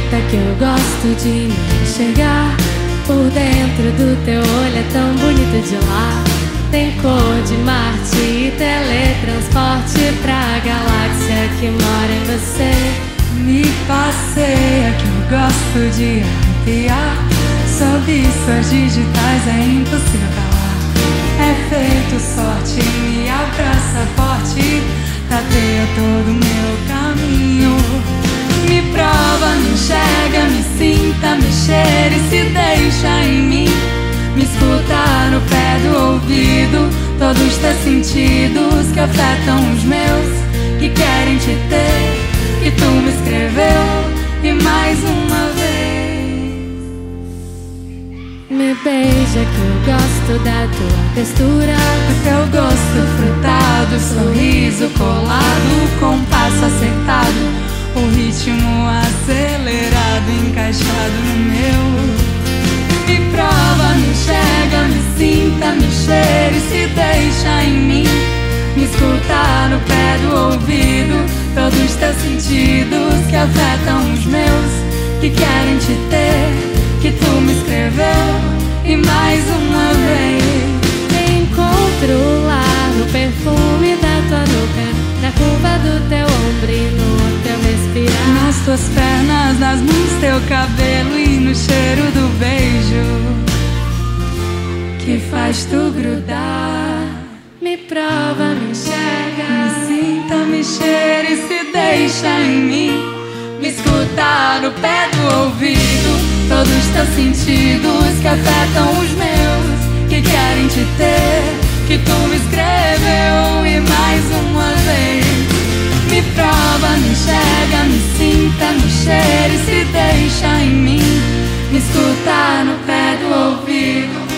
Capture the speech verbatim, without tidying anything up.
jeito é que eu gosto de me enxergar. Por dentro do teu olho é tão bonito de lá. Tem cor de Marte e teletransporte pra galáxia que mora em você. Me passeia que eu gosto de arrepiar. Sob suas digitais é impossível calar. É feito sorte, me abraça forte. Tateia todo o meu caminho. Me prova, me enxerga, me sinta, me cheira e se deixa em mim. Me escuta no pé do ouvido todos os teus sentidos que afetam os meus, que querem te ter, que tu me escreveu e mais uma vez. Me beija que eu gosto da tua textura, do teu gosto frutado, sorriso colado, compasso acertado, o ritmo acelerado encaixado no meu. Me prova, me enxerga, me sinta, me cheira e se deixa em mim. Me escuta no pé do ouvido todos os teus sentidos que afetam os meus, que querem te ter, que tu me escreveu e mais uma vez. Me encontro lá no perfume da tua nuca, na curva do teu ombro e no teu respirar. Nas tuas pernas, nas mãos, teu cabelo e no cheiro do beijo que faz tu grudar. Me prova, me enxerga, me sinta, me cheira e se deixa em mim. Me escuta no pé do ouvido todos os teus sentidos que afetam os meus, que querem te ter, que tu me escreveu e mais uma vez. Me prova, me enxerga, me sinta, me cheira e se deixa em mim. Me escuta no pé do ouvido